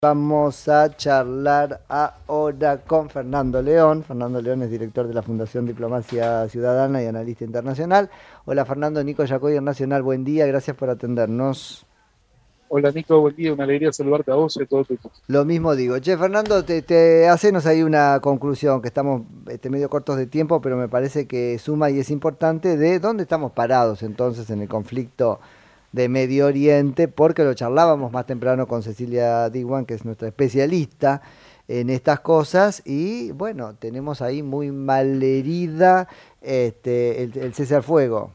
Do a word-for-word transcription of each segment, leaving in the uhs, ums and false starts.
Vamos a charlar ahora con Fernando León. Fernando León es director de la Fundación Diplomacia Ciudadana y analista internacional. Hola Fernando, Nico Yacoy Nacional, buen día, gracias por atendernos. Hola Nico, buen día, una alegría saludarte a vos y a todo tu equipo. Lo mismo digo. Che, Fernando, te, te hacenos ahí una conclusión, que estamos este, medio cortos de tiempo, pero me parece que suma y es importante de dónde estamos parados entonces en el conflicto de Medio Oriente, porque lo charlábamos más temprano con Cecilia Diwan, que es nuestra especialista en estas cosas, y bueno, tenemos ahí muy malherida este, el, el cese al fuego.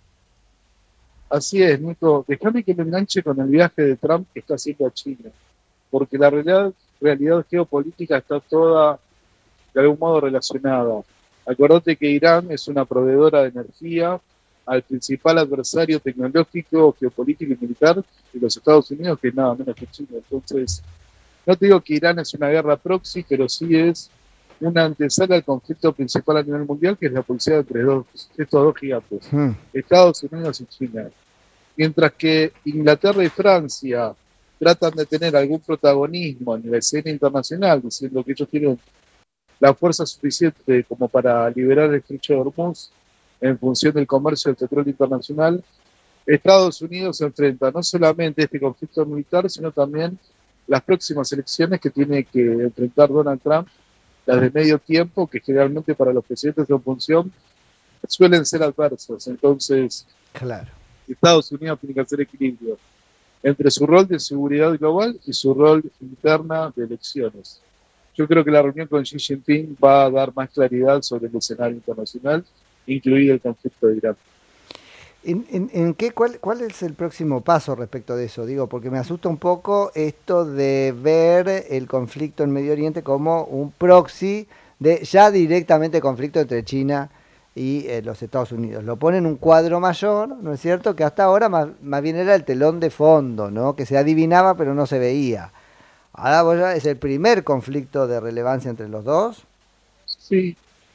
Así es, Nico, déjame que me enganche con el viaje de Trump que está haciendo a China, porque la realidad, realidad geopolítica está toda de algún modo relacionada. Acordate que Irán es una proveedora de energía al principal adversario tecnológico, geopolítico y militar de los Estados Unidos, que es nada menos que China. Entonces, no te digo que Irán es una guerra proxy, pero sí es una antesala al conflicto principal a nivel mundial, que es la pulseada entre dos, estos dos gigantes, Hmm. Estados Unidos y China. Mientras que Inglaterra y Francia tratan de tener algún protagonismo en la escena internacional, diciendo que ellos tienen la fuerza suficiente como para liberar el estrecho de Hormuz en función del comercio del petróleo internacional, Estados Unidos se enfrenta no solamente a este conflicto militar, sino también las próximas elecciones que tiene que enfrentar Donald Trump, las de medio tiempo, que generalmente para los presidentes de oposición suelen ser adversas. Entonces, Claro. Estados Unidos tiene que hacer equilibrio entre su rol de seguridad global y su rol interna de elecciones. Yo creo que la reunión con Xi Jinping va a dar más claridad sobre el escenario internacional, incluido el conflicto de Irán. ¿En, en, en qué, cuál, ¿Cuál es el próximo paso respecto de eso? Digo, porque me asusta un poco esto de ver el conflicto en Medio Oriente como un proxy de ya directamente conflicto entre China y eh, los Estados Unidos. Lo pone en un cuadro mayor, ¿no es cierto? Que hasta ahora más, más bien era el telón de fondo, ¿no? Que se adivinaba pero no se veía. Ahora vos ya es el primer conflicto de relevancia entre los dos. Sí,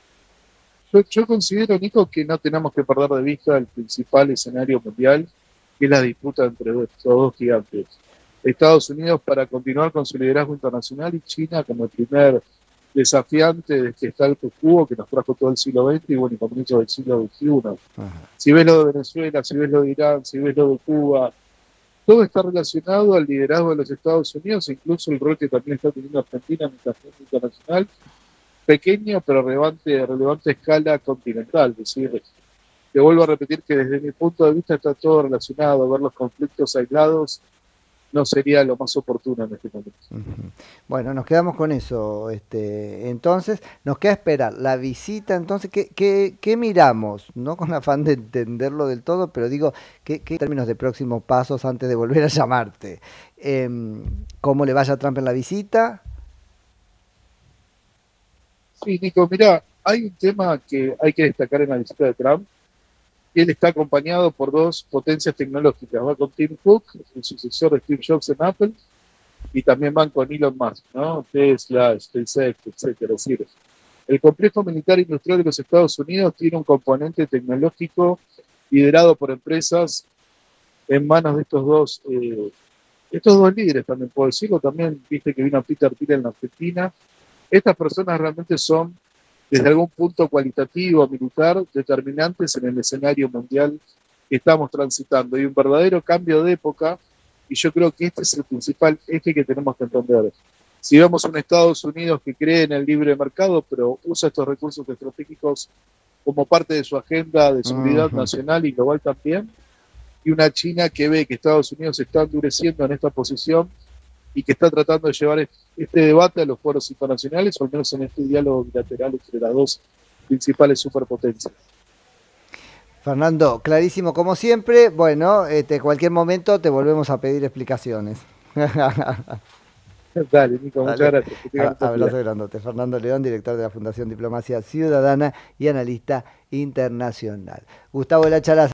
yo, yo considero, Nico, que no tenemos que perder de vista el principal escenario mundial, que es la disputa entre estos dos gigantes. Estados Unidos para continuar con su liderazgo internacional y China como el primer desafiante de este status quo que nos trajo todo el siglo veinte y bueno, y comienzos del siglo veintiuno. Ajá. Si ves lo de Venezuela, si ves lo de Irán, si ves lo de Cuba, todo está relacionado al liderazgo de los Estados Unidos, incluso el rol que también está teniendo Argentina en esta agenda internacional, pequeño pero relevante, relevante escala continental. Es decir, te vuelvo a repetir que desde mi punto de vista está todo relacionado, ver los conflictos aislados no sería lo más oportuno en este momento. Ujú. Bueno, nos quedamos con eso. Este, entonces, nos queda esperar la visita. Entonces, ¿qué, qué, qué miramos? No con afán de entenderlo del todo, pero digo, ¿qué, qué términos de próximos pasos antes de volver a llamarte? Em, ¿Cómo le vaya a Trump en la visita? Sí, Nico, mira, hay un tema que hay que destacar en la visita de Trump. Él está acompañado por dos potencias tecnológicas. Va con Tim Cook, el sucesor de Steve Jobs en Apple, y también van con Elon Musk, ¿no? Tesla, SpaceX, etcétera. Es decir, el complejo militar industrial de los Estados Unidos tiene un componente tecnológico liderado por empresas en manos de estos dos, eh, estos dos líderes, también puedo decirlo. También viste que vino Peter Thiel en la Argentina. Estas personas realmente son, desde algún punto cualitativo, militar, determinantes en el escenario mundial que estamos transitando. Hay un verdadero cambio de época y yo creo que este es el principal eje que tenemos que entender. Si vemos un Estados Unidos que cree en el libre mercado, pero usa estos recursos estratégicos como parte de su agenda de seguridad Ujú. nacional y global también, y una China que ve que Estados Unidos se está endureciendo en esta posición y que está tratando de llevar este debate a los foros internacionales, o al menos en este diálogo bilateral entre las dos principales superpotencias. Fernando, clarísimo como siempre. Bueno, este, cualquier momento te volvemos a pedir explicaciones. Dale, Nico, muchas Dale. gracias. Que tengan A- un buen día. Abrazo grandote. Fernando León, director de la Fundación Diplomacia Ciudadana y analista internacional. Gustavo Lachala.